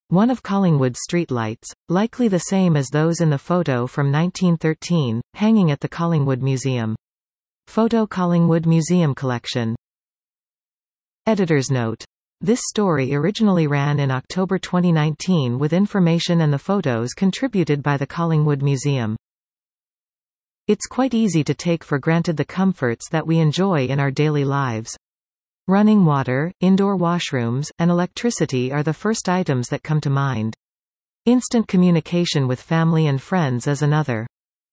one of Collingwood's streetlights, likely the same as those in the photo from 1913, hanging at the Collingwood Museum. Photo Collingwood Museum Collection. Editor's note. This story originally ran in October 2019 with information and the photos contributed by the Collingwood Museum. It's quite easy to take for granted the comforts that we enjoy in our daily lives. Running water, indoor washrooms, and electricity are the first items that come to mind. Instant communication with family and friends is another.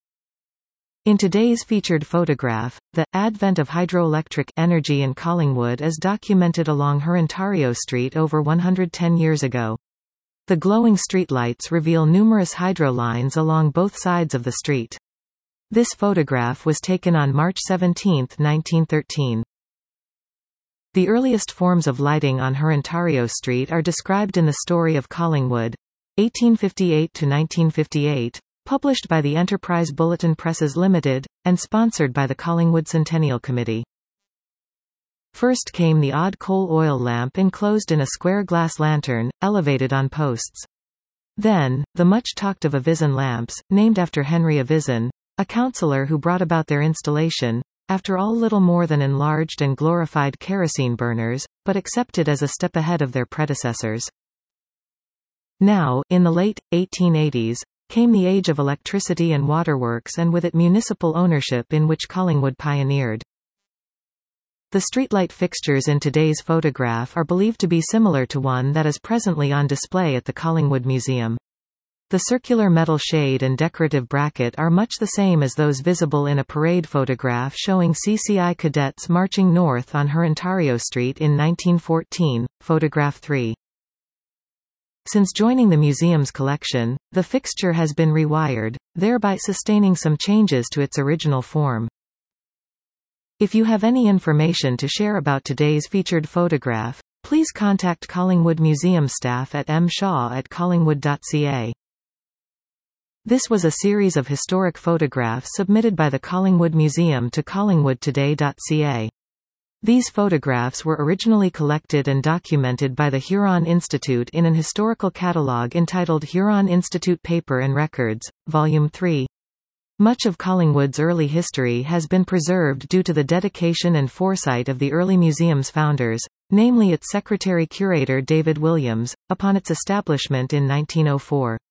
In today's featured photograph, the advent of hydroelectric energy in Collingwood is documented along Hurontario Street over 110 years ago. The glowing streetlights reveal numerous hydro lines along both sides of the street. This photograph was taken on March 17, 1913. The earliest forms of lighting on Hurontario Street are described in the Story of Collingwood, 1858 to 1958. Published by the Enterprise Bulletin Presses Limited, and sponsored by the Collingwood Centennial Committee. First came the odd coal oil lamp enclosed in a square glass lantern, elevated on posts. Then, the much-talked of Avizon lamps, named after Henry Avizon, a councillor who brought about their installation, after all little more than enlarged and glorified kerosene burners, but accepted as a step ahead of their predecessors. Now, in the late 1880s, came the age of electricity and waterworks, and with it municipal ownership, in which Collingwood pioneered. The streetlight fixtures in today's photograph are believed to be similar to one that is presently on display at the Collingwood Museum. The circular metal shade and decorative bracket are much the same as those visible in a parade photograph showing CCI cadets marching north on Hurontario Street in 1914, photograph 3. Since joining the museum's collection, the fixture has been rewired, thereby sustaining some changes to its original form. If you have any information to share about today's featured photograph, please contact Collingwood Museum staff at mshaw@collingwood.ca. This was a series of historic photographs submitted by the Collingwood Museum to collingwoodtoday.ca. These photographs were originally collected and documented by the Huron Institute in an historical catalogue entitled Huron Institute Paper and Records, Volume 3. Much of Collingwood's early history has been preserved due to the dedication and foresight of the early museum's founders, namely its secretary-curator David Williams, upon its establishment in 1904.